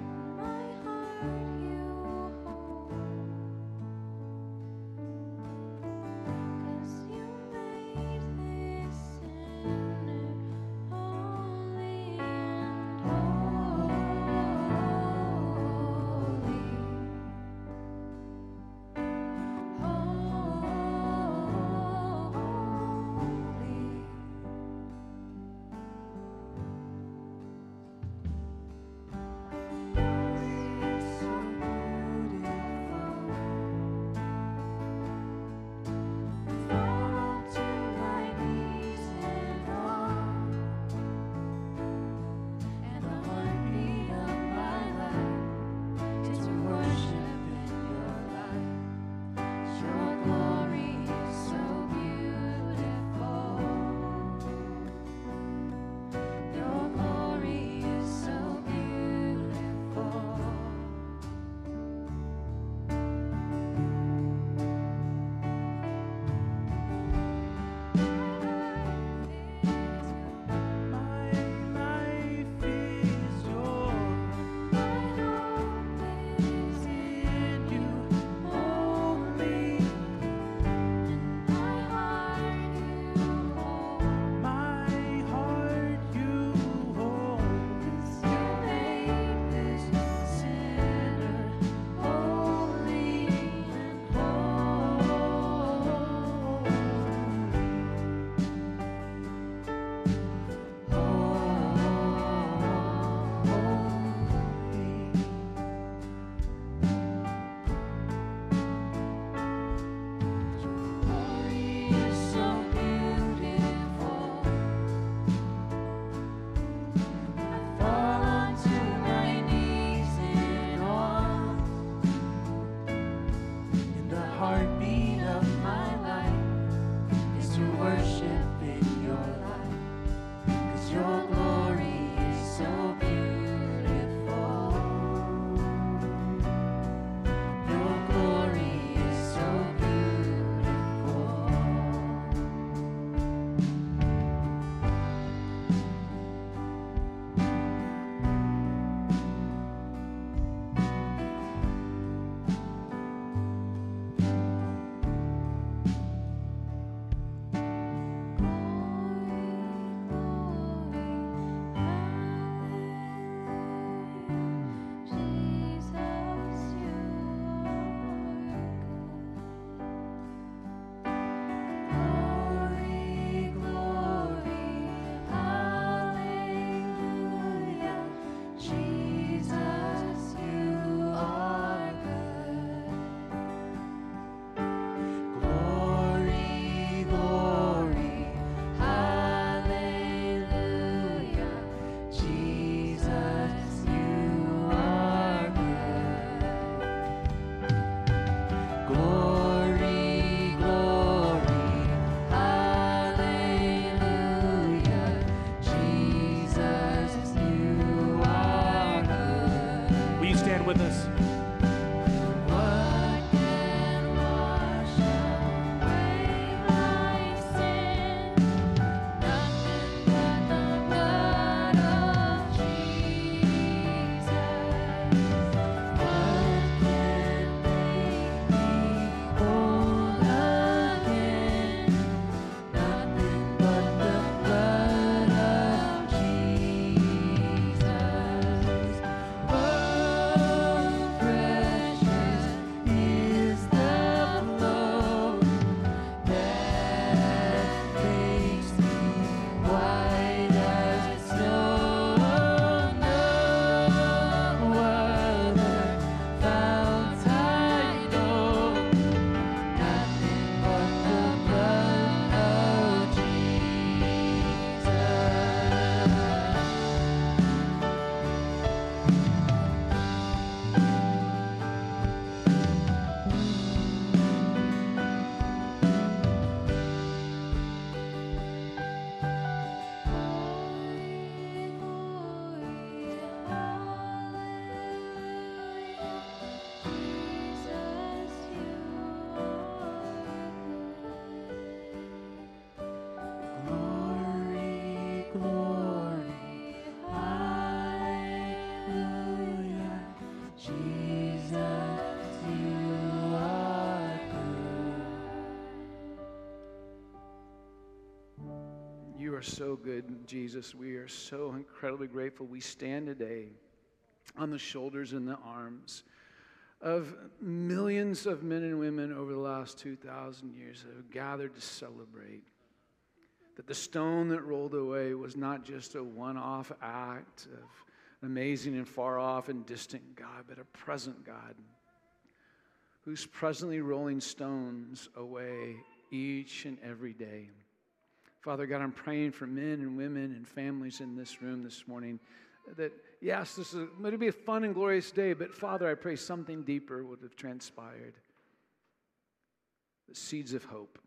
are so good, Jesus. We are so incredibly grateful. We stand today on the shoulders and the arms of millions of men and women over the last 2,000 years that have gathered to celebrate that the stone that rolled away was not just a one-off act of an amazing and far-off and distant God, but a present God who's presently rolling stones away each and every day. Father God, I'm praying for men and women and families in this room this morning that, yes, this is going to be a fun and glorious day, but Father, I pray something deeper would have transpired. The seeds of hope,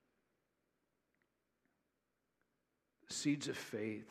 the seeds of faith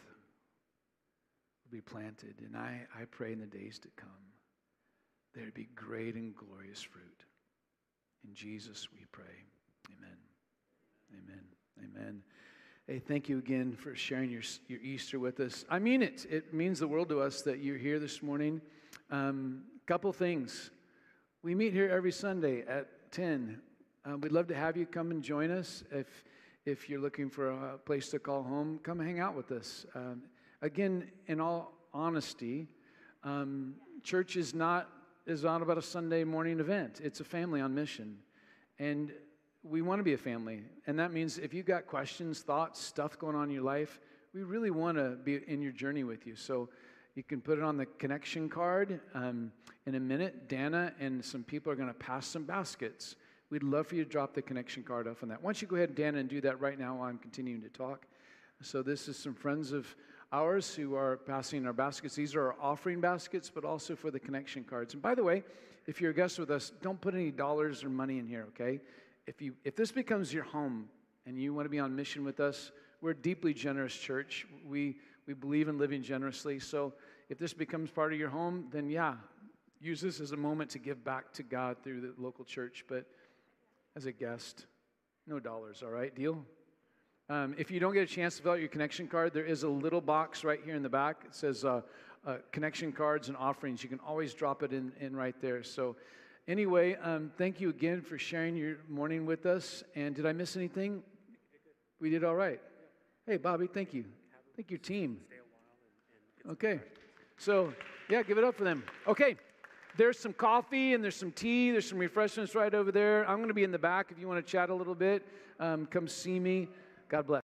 will be planted. And I pray in the days to come, there'd be great and glorious fruit. In Jesus we pray. Amen. Amen. Amen. Hey, thank you again for sharing your Easter with us. I mean it. It means the world to us that you're here this morning. Couple things. We meet here every Sunday at 10. We'd love to have you come and join us. If you're looking for a place to call home, come hang out with us. Again, in all honesty, church is not about a Sunday morning event. It's a family on mission. And we want to be a family. And that means if you've got questions, thoughts, stuff going on in your life, we really want to be in your journey with you. So you can put it on the connection card. In a minute, Dana and some people are going to pass some baskets. We'd love for you to drop the connection card off on that. Why don't you go ahead, Dana, and do that right now while I'm continuing to talk. So this is some friends of ours who are passing our baskets. These are our offering baskets, but also for the connection cards. And by the way, if you're a guest with us, don't put any dollars or money in here, okay? If this becomes your home and you want to be on mission with us, we're a deeply generous church. We believe in living generously. So if this becomes part of your home, then yeah, use this as a moment to give back to God through the local church. But as a guest, no dollars, all right? Deal? If you don't get a chance to fill out your connection card, there is a little box right here in the back. It says connection cards and offerings. You can always drop it in right there. So anyway, thank you again for sharing your morning with us. And did I miss anything? We did all right. Hey, Bobby, thank you. Thank your team. Okay. So, yeah, give it up for them. Okay. There's some coffee and there's some tea. There's some refreshments right over there. I'm going to be in the back if you want to chat a little bit. Come see me. God bless.